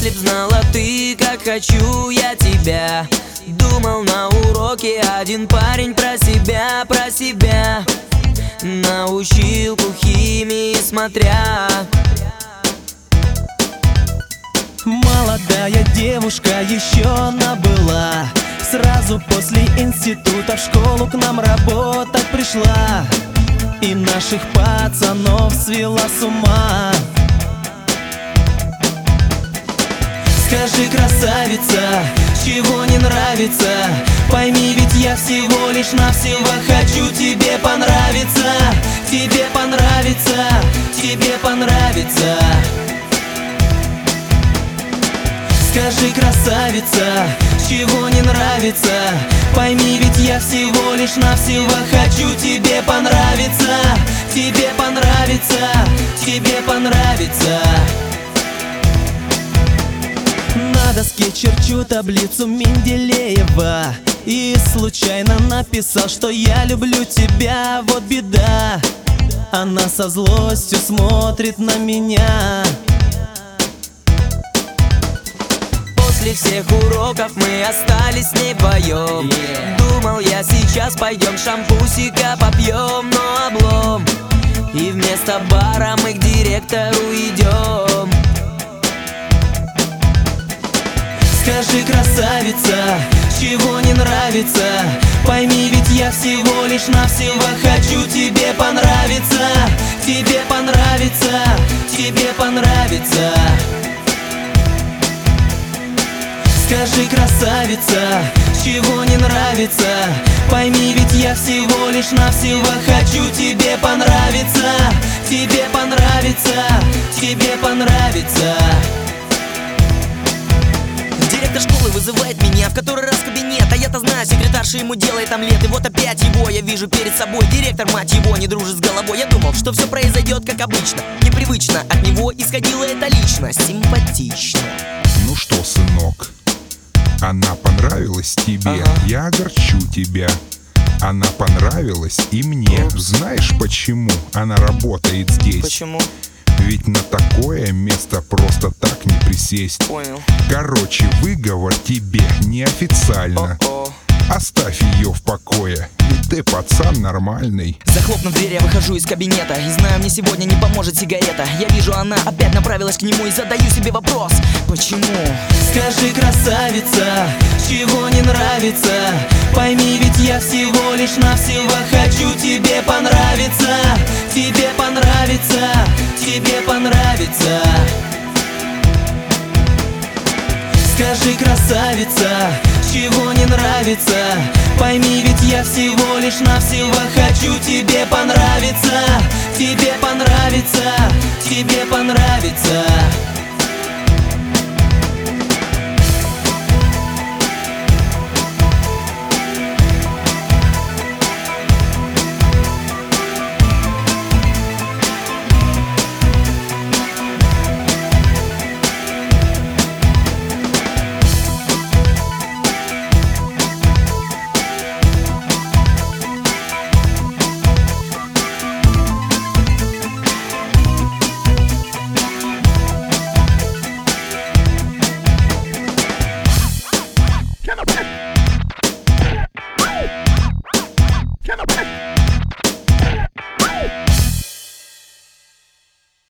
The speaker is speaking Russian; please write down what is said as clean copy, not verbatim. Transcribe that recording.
Если б знала ты, как хочу я тебя. Думал на уроке один парень про себя на училку химии смотря. Молодая девушка еще она была. Сразу после института в школу к нам работать пришла. И наших пацанов свела с ума. Скажи, красавица, чего не нравится? Пойми, ведь я всего лишь навсего хочу тебе понравиться. Тебе понравится, тебе понравится. Скажи, красавица, чего не нравится? Пойми, ведь я всего лишь навсего хочу тебе понравиться. Тебе понравится, тебе понравится. На доске черчу таблицу Менделеева и случайно написал, что я люблю тебя, вот беда. Она со злостью смотрит на меня. После всех уроков мы остались с ней вдвоем. Думал я, сейчас пойдем шампусика попьем, но облом. И вместо бара мы к директору идем. Скажи, красавица, чего не нравится? Пойми, ведь я всего лишь навсего хочу тебе понравиться. Тебе понравится, тебе понравится. Скажи, красавица, чего не нравится? Пойми, ведь я всего лишь навсего хочу тебе понравиться. Тебе понравится, тебе понравится. Директор школы вызывает меня в который раз в кабинет. А я-то знаю, секретарша ему делает омлет. И вот опять его я вижу перед собой. Директор, мать его, не дружит с головой. Я думал, что все произойдет как обычно. Непривычно, от него исходила эта личность. Симпатично. Ну что, сынок, она понравилась тебе, я огорчу тебя. Она понравилась и мне. Знаешь почему она работает здесь? Почему? Ведь на такое место просто так не присесть. Понял. Короче, выговор тебе неофициально. Оставь ее в покое, ведь ты пацан нормальный. Захлопнув дверь, я выхожу из кабинета. И знаю, мне сегодня не поможет сигарета. Я вижу, она опять направилась к нему. И задаю себе вопрос, почему? Скажи, красавица, чего не нравится? Пойми, ведь я всего лишь навсего хочу тебе понравиться. Тебе понравится, тебе понравится. Скажи, красавица, чего не нравится? Пойми, ведь я всего лишь навсего хочу тебе понравиться. Тебе понравится, тебе понравится.